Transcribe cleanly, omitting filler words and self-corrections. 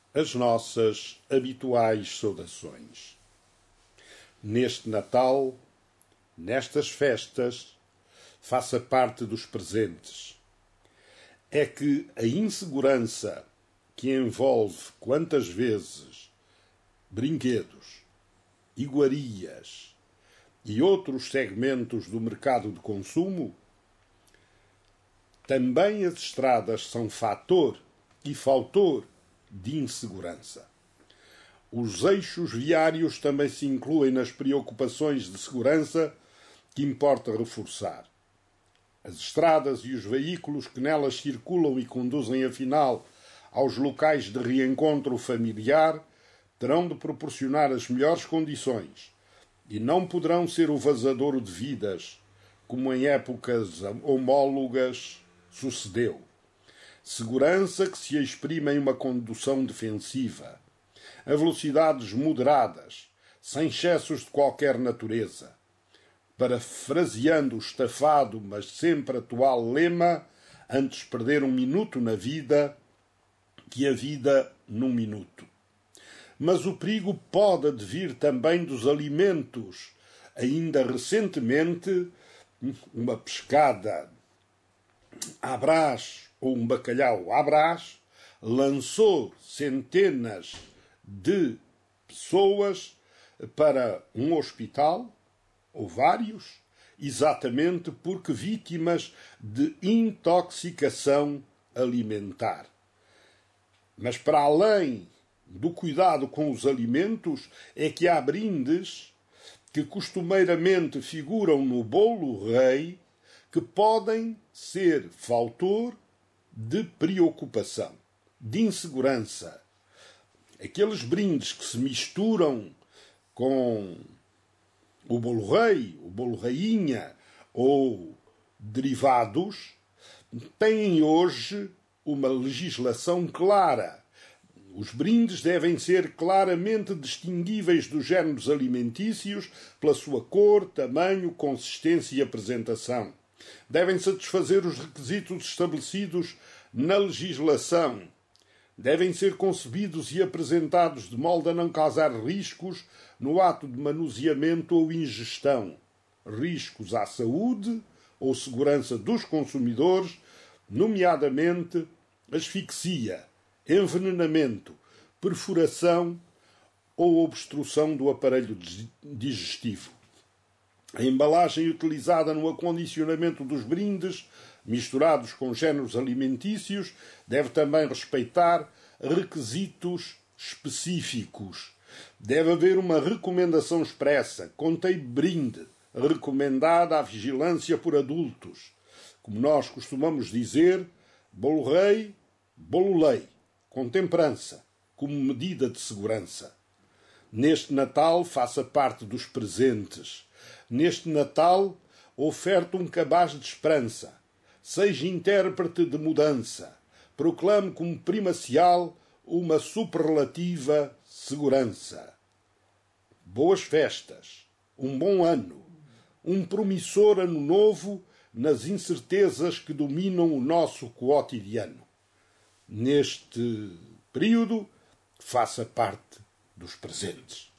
as nossas habituais saudações. Neste Natal, nestas festas, faça parte dos presentes. É que a insegurança que envolve quantas vezes brinquedos, iguarias e outros segmentos do mercado de consumo, também as estradas são fator e fator de insegurança. Os eixos viários também se incluem nas preocupações de segurança que importa reforçar. As estradas e os veículos que nelas circulam e conduzem, afinal, aos locais de reencontro familiar, terão de proporcionar as melhores condições e não poderão ser o vazadouro de vidas, como em épocas homólogas sucedeu. Segurança que se exprime em uma condução defensiva, a velocidades moderadas, sem excessos de qualquer natureza. Parafraseando o estafado, mas sempre atual lema, antes perder um minuto na vida que a vida num minuto. Mas o perigo pode advir também dos alimentos. Ainda recentemente, uma pescada à brás ou um bacalhau à brás lançou centenas de pessoas para um hospital, ou vários, exatamente porque vítimas de intoxicação alimentar. Mas para além do cuidado com os alimentos, é que há brindes que costumeiramente figuram no bolo rei que podem ser fator de preocupação, de insegurança. Aqueles brindes que se misturam com o bolo rei, o bolo rainha ou derivados, têm hoje uma legislação clara. Os brindes devem ser claramente distinguíveis dos géneros alimentícios pela sua cor, tamanho, consistência e apresentação. Devem satisfazer os requisitos estabelecidos na legislação. Devem ser concebidos e apresentados de modo a não causar riscos no ato de manuseamento ou ingestão. Riscos à saúde ou segurança dos consumidores, nomeadamente asfixia, envenenamento, perfuração ou obstrução do aparelho digestivo. A embalagem utilizada no acondicionamento dos brindes, misturados com géneros alimentícios, deve também respeitar requisitos específicos. Deve haver uma recomendação expressa, contém brinde, recomendada à vigilância por adultos. Como nós costumamos dizer, bolo rei, bolo lei, com temperança, como medida de segurança. Neste Natal, faça parte dos presentes. Neste Natal, oferte um cabaz de esperança. Seja intérprete de mudança. Proclame como primacial uma superlativa segurança. Boas festas, um bom ano, um promissor ano novo nas incertezas que dominam o nosso cotidiano. Neste período, faça parte dos presentes.